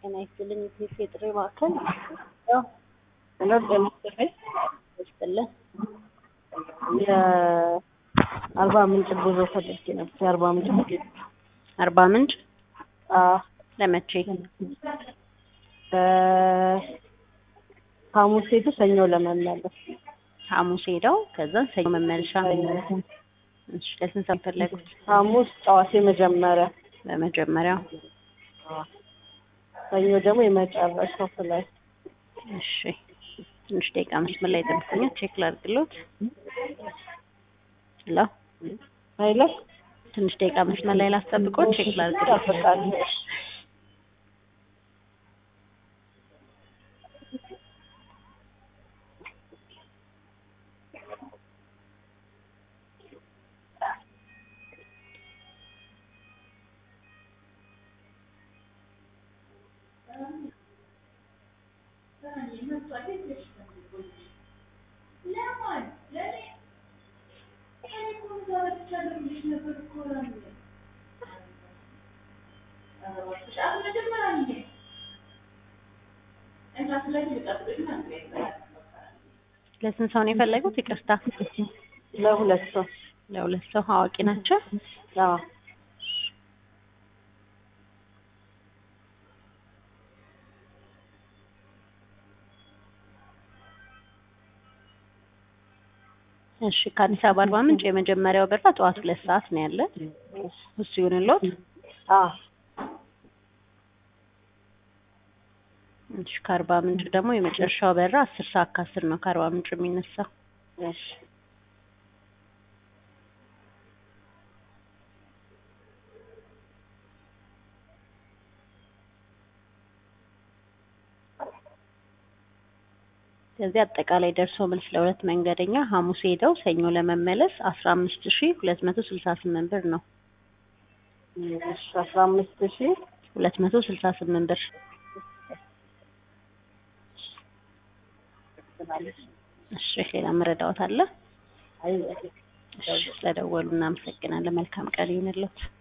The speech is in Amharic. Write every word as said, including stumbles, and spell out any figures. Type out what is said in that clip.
ጤና ይስጥልኝ የኢትዮጵያ ጥሪ ማዕከል ያው እና ለምሳሌ ይስጥልኝ የአርባ ምንጭ ጉዞ ፈልጌ ነበር። የአርባ ምንጭ ጉዞ አርባ ምንጭ አዎ ለመቼ? ሐሙስ ሄዱ ሰኞ ለመመለስ። ሐሙስ ሄደው ከዛ ሰኞ መመለሻ። እሺ ለስንት ሰዓት ፈለጉት? ሐሙስ ጠዋት የመጀመሪያ በመጀመሪያው ሰኞ ደግሞ የመጨረሻው ፍላይት። እሺ ትንሽ ደቂቃ መስመር ላይ ጠብቁኝ፣ ቼክ ላድርግሎት። ሄሎ አይለ ትንሽ ደቂቃ መስመር ላይ ላስጠብቆት፣ ቼክ ላድርግሎት። ለስንት ሰው ነው የፈለጉት? ይቅርታ ለሁለት ሰው። ለሁለት ሰው አዋቂ ናቸው? አዎ እሺ ከአዲስ አበባ አርባ ምንጭ የመጀመሪያው በራ ጠዋት ሁለት ሰዓት ነው ያለ። እሱ ይሁንልዎት? አዎ እሺ ከአርባ ምንጭ ደግሞ የመጨረሻው በራ አስር ሰዓት ከአስር ነው ከአርባ ምንጭ የሚነሳው። እሺ ስለዚህ አጠቃላይ ደርሶ መልስ ለሁለት መንገደኛ ሐሙስ ሄደው ሰኞ ለመመለስ አስራ አምስት ሺህ ሁለት መቶ ስልሳ ስምንት ብር ነው። እሺ አስራ አምስት ሺህ ሁለት መቶ ስልሳ ስምንት ብር። እሺ ሌላ መረዳዎት አለ? አይ እሺ ስለደወሉ እናመሰግናለን። መልካም ቀን ይሁንልዎት።